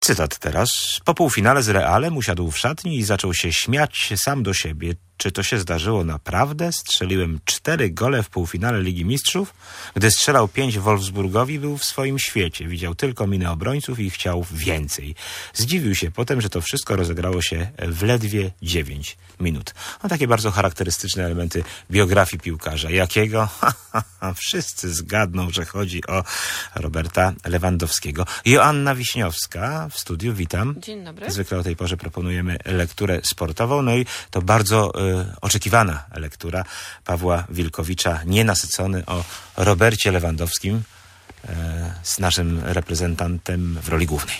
Cytat teraz. Po półfinale z Realem usiadł w szatni i zaczął się śmiać sam do siebie. Czy to się zdarzyło naprawdę? Strzeliłem 4 gole w półfinale Ligi Mistrzów. Gdy strzelał 5 Wolfsburgowi, był w swoim świecie. Widział tylko minę obrońców i chciał więcej. Zdziwił się potem, że to wszystko rozegrało się w ledwie 9 minut. No, takie bardzo charakterystyczne elementy biografii piłkarza. Jakiego? Wszyscy zgadną, że chodzi o Roberta Lewandowskiego. Joanna Wiśniowska w studiu, witam. Dzień dobry. Zwykle o tej porze proponujemy lekturę sportową, no i to bardzo oczekiwana lektura Pawła Wilkowicza, nienasycony, o Robercie Lewandowskim z naszym reprezentantem w roli głównej.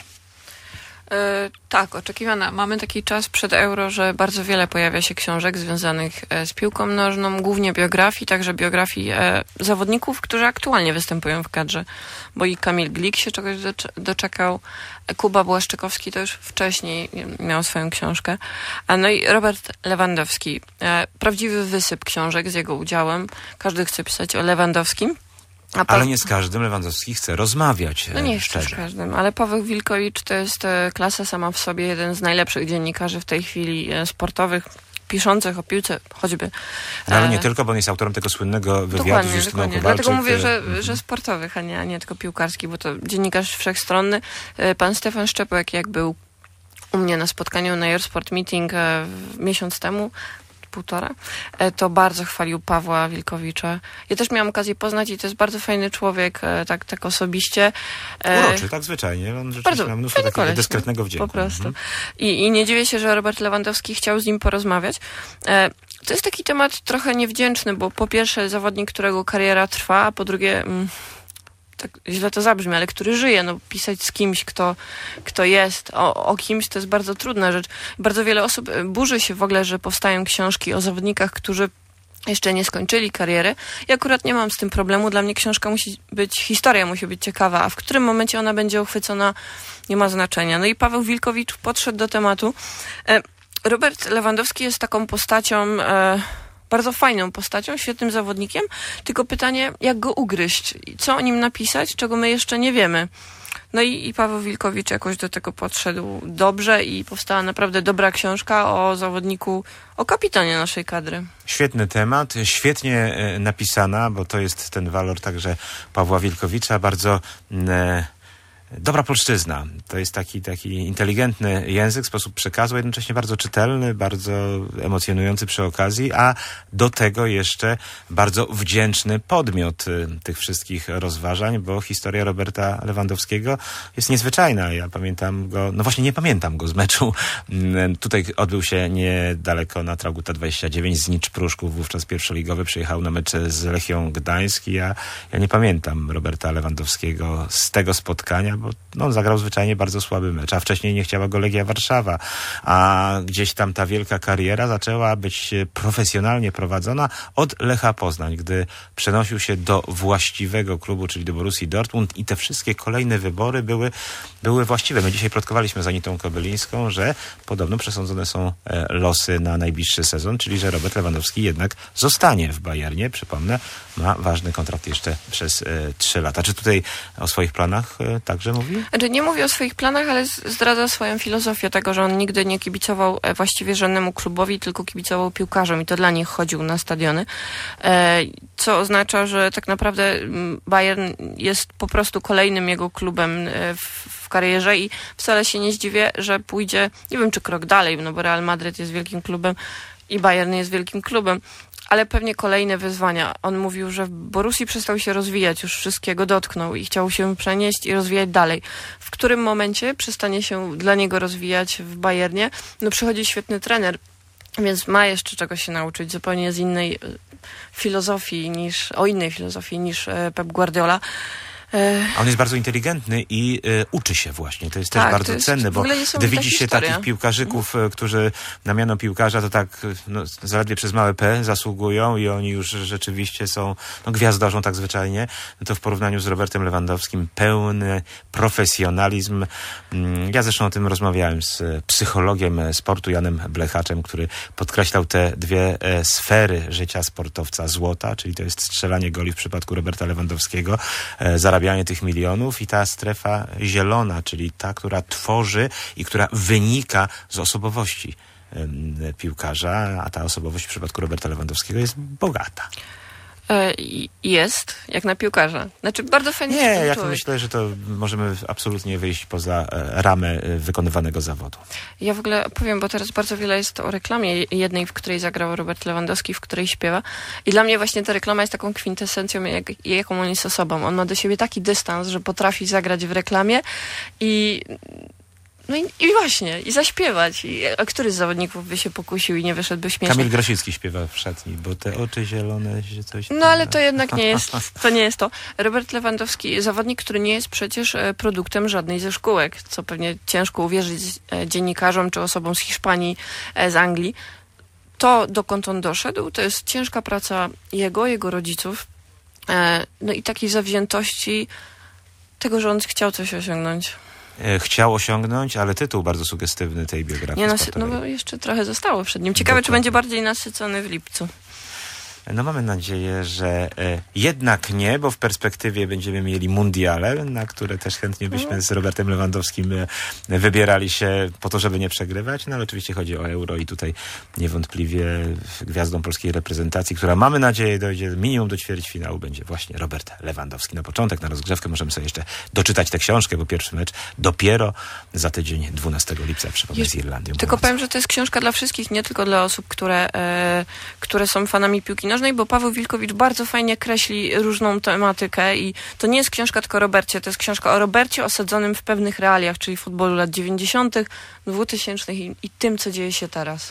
Tak, oczekiwana. Mamy taki czas przed Euro, że bardzo wiele pojawia się książek związanych z piłką nożną, głównie biografii, także biografii zawodników, którzy aktualnie występują w kadrze, bo i Kamil Glik się czegoś doczekał, Kuba Błaszczykowski to już wcześniej miał swoją książkę, no i Robert Lewandowski. Prawdziwy wysyp książek z jego udziałem. Każdy chce pisać o Lewandowskim. Ale nie z każdym Lewandowski chce rozmawiać. No nie szczerze. z każdym, ale Paweł Wilkowicz to jest klasa sama w sobie, jeden z najlepszych dziennikarzy w tej chwili sportowych, piszących o piłce choćby. No, ale nie tylko, bo on jest autorem tego słynnego wywiadu z Justyną Kowalczyk. Dlatego mówię, że sportowych, a nie tylko piłkarskich, bo to dziennikarz wszechstronny. Pan Stefan Szczepek, jak był u mnie na spotkaniu na Eurosport Meeting miesiąc temu, 1,5, to bardzo chwalił Pawła Wilkowicza. Ja też miałam okazję poznać i to jest bardzo fajny człowiek, tak osobiście. Uroczy, tak zwyczajnie. On rzeczywiście ma mnóstwo takiego dyskretnego wdzięku. Po prostu. I nie dziwię się, że Robert Lewandowski chciał z nim porozmawiać. To jest taki temat trochę niewdzięczny, bo po pierwsze zawodnik, którego kariera trwa, a po drugie... tak źle to zabrzmi, ale który żyje, no pisać z kimś, kto jest, o kimś, to jest bardzo trudna rzecz. Bardzo wiele osób burzy się w ogóle, że powstają książki o zawodnikach, którzy jeszcze nie skończyli kariery. Ja akurat nie mam z tym problemu. Dla mnie książka musi być, historia musi być ciekawa, a w którym momencie ona będzie uchwycona, nie ma znaczenia. No i Paweł Wilkowicz podszedł do tematu. Robert Lewandowski jest taką postacią... bardzo fajną postacią, świetnym zawodnikiem, tylko pytanie, jak go ugryźć, co o nim napisać, czego my jeszcze nie wiemy. No i Paweł Wilkowicz jakoś do tego podszedł dobrze i powstała naprawdę dobra książka o zawodniku, o kapitanie naszej kadry. Świetny temat, świetnie napisana, bo to jest ten walor także Pawła Wilkowicza, bardzo... dobra polszczyzna. To jest taki inteligentny język, sposób przekazu, jednocześnie bardzo czytelny, bardzo emocjonujący przy okazji, a do tego jeszcze bardzo wdzięczny podmiot tych wszystkich rozważań, bo historia Roberta Lewandowskiego jest niezwyczajna. Ja pamiętam go, no właśnie nie pamiętam go z meczu. Tutaj odbył się niedaleko na Traugutta 29 z Nicz Pruszków, wówczas pierwszoligowy, przyjechał na mecz z Lechią Gdańsk i ja nie pamiętam Roberta Lewandowskiego z tego spotkania, bo on zagrał zwyczajnie bardzo słaby mecz, a wcześniej nie chciała go Legia Warszawa, a gdzieś tam ta wielka kariera zaczęła być profesjonalnie prowadzona od Lecha Poznań, gdy przenosił się do właściwego klubu, czyli do Borussii Dortmund i te wszystkie kolejne wybory były właściwe. My dzisiaj plotkowaliśmy z Anitą Kobylińską, że podobno przesądzone są losy na najbliższy sezon, czyli że Robert Lewandowski jednak zostanie w Bayernie. Przypomnę, ma ważny kontrakt jeszcze przez 3 lata. Czy tutaj o swoich planach także mówi? Znaczy nie mówi o swoich planach, ale zdradza swoją filozofię tego, że on nigdy nie kibicował właściwie żadnemu klubowi, tylko kibicował piłkarzom i to dla nich chodził na stadiony. Co oznacza, że tak naprawdę Bayern jest po prostu kolejnym jego klubem w karierze i wcale się nie zdziwię, że pójdzie, nie wiem czy krok dalej, no bo Real Madryt jest wielkim klubem i Bayern jest wielkim klubem, ale pewnie kolejne wyzwania. On mówił, że w Borussii przestał się rozwijać, już wszystkiego dotknął i chciał się przenieść i rozwijać dalej. W którym momencie przestanie się dla niego rozwijać w Bayernie? No przychodzi świetny trener, więc ma jeszcze czego się nauczyć, zupełnie z innej filozofii niż Pep Guardiola. On jest bardzo inteligentny i uczy się właśnie. To jest też bardzo cenne, bo gdy widzi się takich piłkarzyków, którzy na miano piłkarza, to tak zaledwie przez małe P zasługują i oni już rzeczywiście są gwiazdorzą tak zwyczajnie, no to w porównaniu z Robertem Lewandowskim pełny profesjonalizm. Ja zresztą o tym rozmawiałem z psychologiem sportu Janem Blechaczem, który podkreślał te dwie sfery życia sportowca. Złota, czyli to jest strzelanie goli w przypadku Roberta Lewandowskiego, zarabianie zarabianie tych milionów i ta strefa zielona, czyli ta, która tworzy i która wynika z osobowości piłkarza, a ta osobowość w przypadku Roberta Lewandowskiego jest bogata. Jest, jak na piłkarza. Znaczy, bardzo fajnie. Nie, ja myślę, że to możemy absolutnie wyjść poza ramę wykonywanego zawodu. Ja w ogóle powiem, bo teraz bardzo wiele jest o reklamie jednej, w której zagrał Robert Lewandowski, w której śpiewa. I dla mnie właśnie ta reklama jest taką kwintesencją, jaką on jest osobą. On ma do siebie taki dystans, że potrafi zagrać w reklamie i właśnie, i zaśpiewać. A który z zawodników by się pokusił i nie wyszedłby śmiesznie? Kamil Grosicki śpiewa w szatni, bo te oczy zielone, coś... No ale to jednak nie jest to. Robert Lewandowski, zawodnik, który nie jest przecież produktem żadnej ze szkółek, co pewnie ciężko uwierzyć dziennikarzom czy osobom z Hiszpanii, z Anglii. To, dokąd on doszedł, to jest ciężka praca jego rodziców, no i takiej zawziętości tego, że on chciał coś osiągnąć. Chciał osiągnąć, ale tytuł bardzo sugestywny tej biografii sportowej. No bo jeszcze trochę zostało przed nim. Ciekawe, czy będzie bardziej nasycony w lipcu. No mamy nadzieję, że jednak nie, bo w perspektywie będziemy mieli mundiale, na które też chętnie byśmy z Robertem Lewandowskim wybierali się po to, żeby nie przegrywać. No ale oczywiście chodzi o Euro i tutaj niewątpliwie gwiazdą polskiej reprezentacji, która mamy nadzieję dojdzie minimum do ćwierćfinału, będzie właśnie Robert Lewandowski. Na początek, na rozgrzewkę możemy sobie jeszcze doczytać tę książkę, bo pierwszy mecz dopiero za tydzień 12 lipca, przypomnę, z Irlandią. Tylko powiem, że to jest książka dla wszystkich, nie tylko dla osób, które są fanami piłki nożnej, bo Paweł Wilkowicz bardzo fajnie kreśli różną tematykę i to nie jest książka tylko o Robercie, to jest książka o Robercie osadzonym w pewnych realiach, czyli futbolu lat 90., 2000 i tym, co dzieje się teraz.